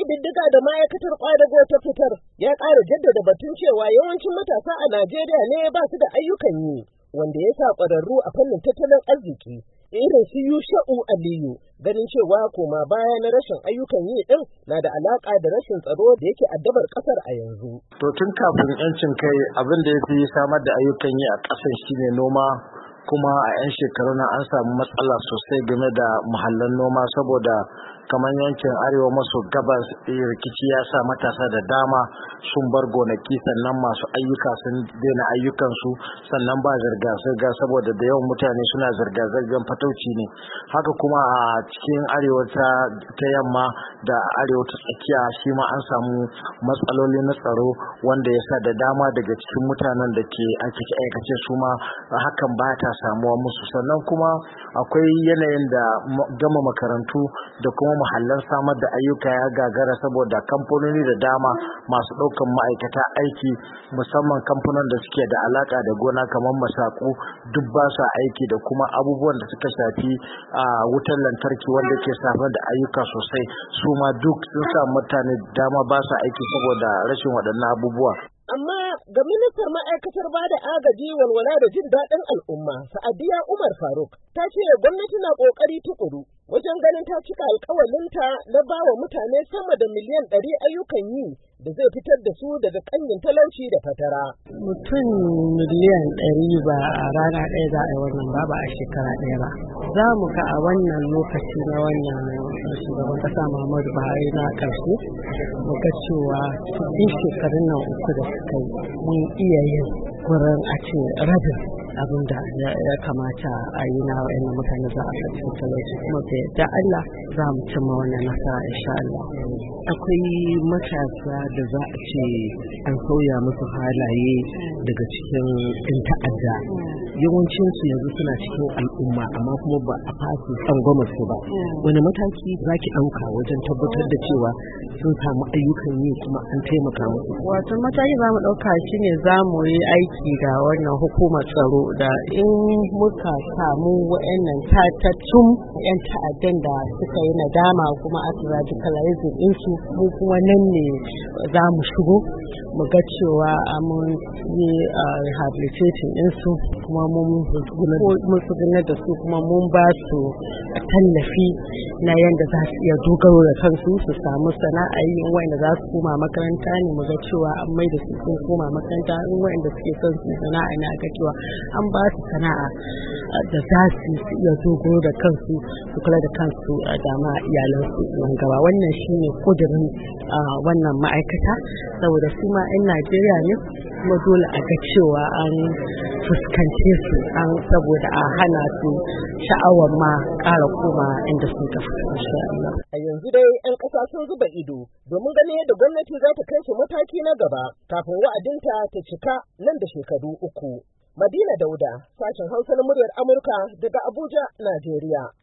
ƙididdiga da ma'aikatar ƙwadago ta fitar ya ƙara jaddada batun cewa yawancin matasa a Najeriya ne ba su da ayyukan yi, wanda ya sa ƙwararru a fannin tattalin arziki irin su Yusha'u Aliyu ganin cewa koma baya na rashin ayyukan yi din na da alaƙa da rashin tsaro da yake addabar ƙasar a yanzu. To tun kafin 'yancin kai abin da ya fi samar da ayyukan yi a ƙasar shine noma, kuma a 'yan shekaru na an samu matsala sosai game da muhallan noma saboda kamar yankin arewa maso gabas rikici ya sa matasa da dama sun bar gonaki, sannan masu ayyuka sun daina ayyukansu, sannan ba zirga-zirga saboda da yawan mutane suna zirga-zirgar fatauci ne. Haka kuma a cikin arewa ta yamma da arewa ta tsakiya shi ma an samu matsaloli na tsaro wanda ya sa da dama daga cikin mutanen da ke aikace su ma hakan ba ta samuwa musu. Sannan kuma akwai yanayin da gama makarantu da kuma muhallan samar da ayyuka ya gagara saboda kamfanoni da dama masu ɗaukan ma'aikata aiki, musamman kamfanin da suke da alaka da gona kamar masaku, duk ba sa aiki, da kuma abubuwan da suka shafi wutar lantarki wanda ke samar da ayyuka sosai, su ma duk sun sa mutane dama ba sa aiki saboda rashin waɗannan abubuwa. Amma ga ministar ma'aikatar ba da agaji, walwala da jin daɗin al'umma, Sa'adiya Umar Faruk, ta ce gwamnati na ƙoƙari tukuru wajen ganin ta cika alƙawalinta na ba wa mutane sama da miliyan 100 ayyukan yi da zai fitar da su daga ƙangin talauci da fatara. Mutum miliyan 100 ba a rana ɗaya za a yi wannan ba a shekara ɗaya ba. Za mu ga a wannan lokaci na wannan shugaban ƙasa Muhammadu Buhari na ƙarshe, mu ga cewa cikin shekarun nan uku da suka yi mun iya yin gurin a ce rabin abin da ya kamata a yi na wa'annan mutane za a cikin talauci, kuma da Allah za mu cimma wannan nasara insha Allah. Akwai matasa da za a ce an sauya musu halaye daga cikin ɗin ta'adda, yawancinsu yanzu suna cikin al'umma amma kuma ba a fasi tsangwamar su ba. Wani mataki za ki ɗauka wajen tabbatar da cewa sun samu ayyukan yi kuma an taimaka musu? Wato mataki za mu ɗauka shi ne za mu yi aiki da wannan hukumar tsaro, da in muka samu wa'annan tatattun 'yan ta'addan da suka yi nadama kuma aka radicalizing ɗinsu, mu kuma nan ne za mu shigo mu ga cewa mun yi rehabilitating ɗinsu, kuma mun tsugunar da su, kuma mun ba su tallafi na yadda za su iya dogaro da kansu, su samu sana'a yi. Wanda za su koma makaranta ne mu ga cewa an mai da su sun koma makaranta, in wanda suke son su sana'a ne ga cewa an ba su sana'a da za su iya dogaro da kansu, su kula da kansu da ma iyalansu nan gaba. Wannan shine kudirin wannan ma'aikata, saboda su ma 'yan Najeriya ne, kuma dole a ga cewa an fuskance su saboda a hana su sha'awar ma ƙara koma inda sun tafi insha Allah. A yanzu dai 'yan ƙasa sun zuba ido domin ganin yadda gwamnati za ta kai su mataki na gaba kafin wa'adinta ta cika nan da shekaru 3. Madina Dauda, sashen Hausa na muryar Amurka daga Abuja, Najeriya.